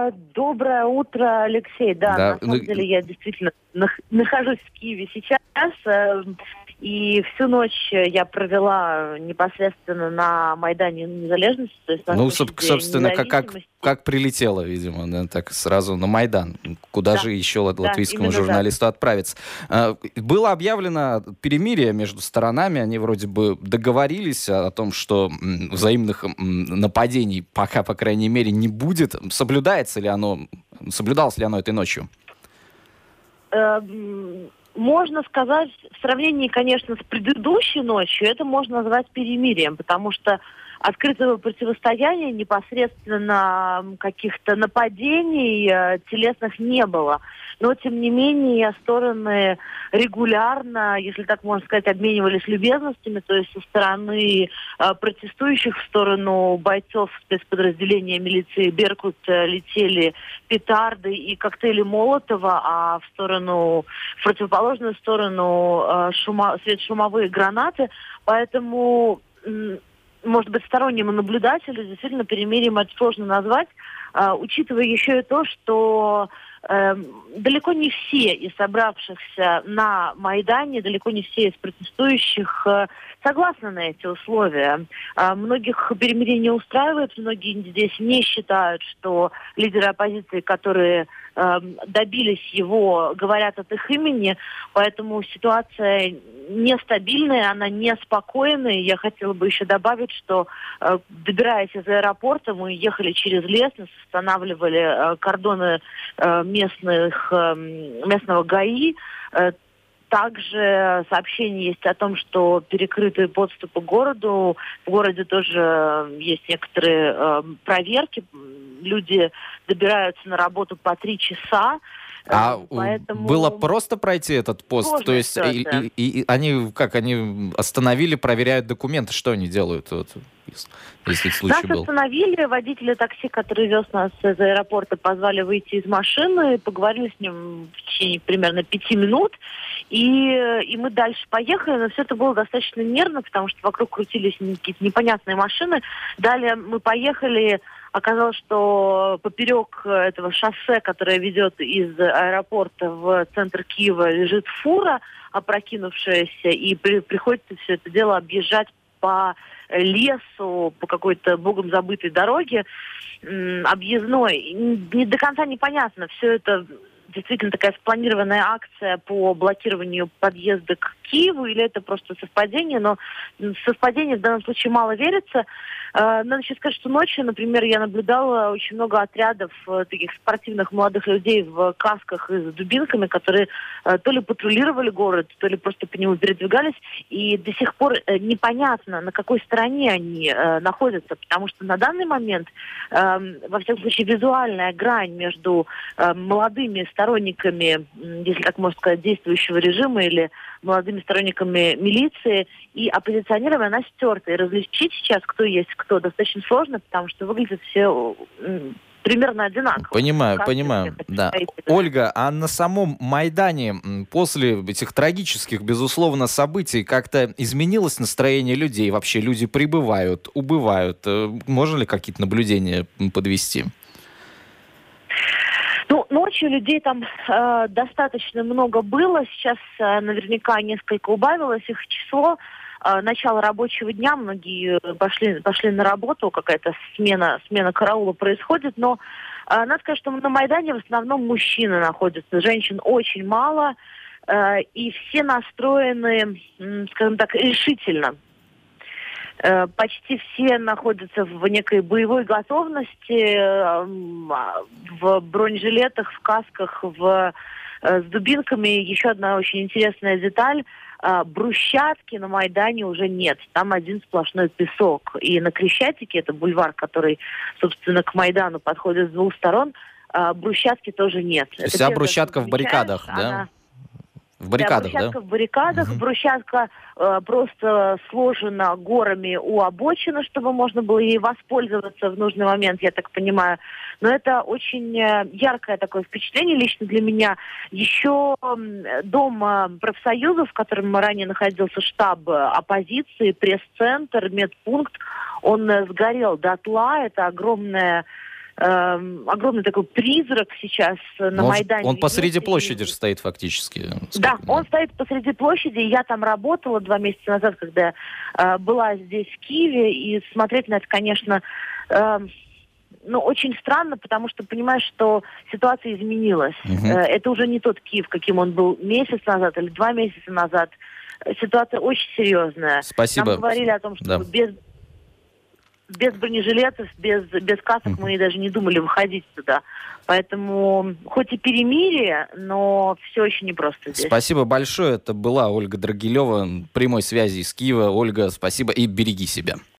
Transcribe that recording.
Доброе утро, Алексей. Да, Да, на самом деле я действительно нахожусь в Киеве сейчас. И всю ночь я провела непосредственно на Майдане Незалежности, то есть на площади собственно, Независимости. как прилетело, видимо, да, так сразу на Майдан. Куда Да, же еще да, латвийскому именно так. журналисту отправиться? Было объявлено перемирие между сторонами, они вроде бы договорились о том, что взаимных нападений пока, по крайней мере, не будет. Соблюдалось ли оно этой ночью? Можно сказать, в сравнении, конечно, с предыдущей ночью, это можно назвать перемирием, потому что открытого противостояния, непосредственно каких-то нападений телесных не было. Но, тем не менее, стороны регулярно, если так можно сказать, обменивались любезностями, то есть со стороны протестующих в сторону бойцов спецподразделения милиции «Беркут» летели петарды и коктейли Молотова, а в противоположную сторону светошумовые гранаты. Поэтому, может быть, стороннему наблюдателю действительно перемирием это сложно назвать, учитывая еще и то, что далеко не все из собравшихся на Майдане, далеко не все из протестующих согласны на эти условия. Многих перемирие не устраивает, многие здесь не считают, что лидеры оппозиции, которые добились его, говорят от их имени, поэтому ситуация нестабильная, она неспокойная. Я хотела бы еще добавить, что добираясь из аэропорта, мы ехали через лес, нас останавливали кордоны местного ГАИ. Также сообщение есть о том, что перекрыты подступы к городу. В городе тоже есть некоторые проверки. Люди добираются на работу по 3 часа. Поэтому было просто пройти этот пост? То есть и они остановили, проверяют документы, что они делают? Если случай был. Нас остановили, водители такси, который вез нас из аэропорта, позвали выйти из машины, поговорили с ним в течение примерно 5 минут, и мы дальше поехали, но все это было достаточно нервно, потому что вокруг крутились какие-то непонятные машины. Далее мы поехали, оказалось, что поперек этого шоссе, которое ведет из аэропорта в центр Киева, лежит фура, опрокинувшаяся, и приходится все это дело объезжать по лесу, по какой-то богом забытой дороге объездной. Не до конца непонятно. Все это действительно такая спланированная акция по блокированию подъезда к Киеву, или это просто совпадение, но совпадение в данном случае мало верится. Надо еще сказать, что ночью, например, я наблюдала очень много отрядов таких спортивных молодых людей в касках и с дубинками, которые то ли патрулировали город, то ли просто по нему передвигались, и до сих пор непонятно, на какой стороне они находятся, потому что на данный момент, во всяком случае, визуальная грань между молодыми сторонниками, если так можно сказать, действующего режима или молодыми сторонниками милиции и оппозиционерами, она стерта. И различить сейчас, кто есть кто, достаточно сложно, потому что выглядят все примерно одинаково. Понимаю, да. Ольга, а на самом Майдане после этих трагических, безусловно, событий как-то изменилось настроение людей? Вообще люди прибывают, убывают? Можно ли какие-то наблюдения подвести? Ночью людей там достаточно много было. Сейчас наверняка несколько убавилось их число. Начало рабочего дня, многие пошли на работу, какая-то смена караула происходит. Но надо сказать, что на Майдане в основном мужчины находятся, женщин очень мало. И все настроены, скажем так, решительно. Почти все находятся в некой боевой готовности, в бронежилетах, в касках, с дубинками. Еще одна очень интересная деталь. Брусчатки на Майдане уже нет. Там один сплошной песок. И на Крещатике, это бульвар, который, собственно, к Майдану подходит с двух сторон, брусчатки тоже нет. Вся брусчатка в баррикадах, да? В баррикадах, да? Брусчатка в баррикадах. Брусчатка просто сложена горами у обочины, чтобы можно было ей воспользоваться в нужный момент, я так понимаю. Но это очень яркое такое впечатление лично для меня. Еще дом профсоюзов, в котором ранее находился штаб оппозиции, пресс-центр, медпункт, он сгорел дотла. Это огромное огромный такой призрак сейчас на Майдане. Он посреди площади же стоит фактически. Да, он стоит посреди площади. Я там работала 2 месяца назад, когда была здесь, в Киеве, и смотреть на это, конечно, очень странно, потому что понимаешь, что ситуация изменилась. Это уже не тот Киев, каким он был месяц назад или 2 месяца назад. Ситуация очень серьезная. Спасибо. Нам говорили о том, что без бронежилетов, без касок мы даже не думали выходить туда. Поэтому хоть и перемирие, но все очень непросто здесь. Спасибо большое. Это была Ольга Драгилева, прямой связи из Киева. Ольга, спасибо и береги себя.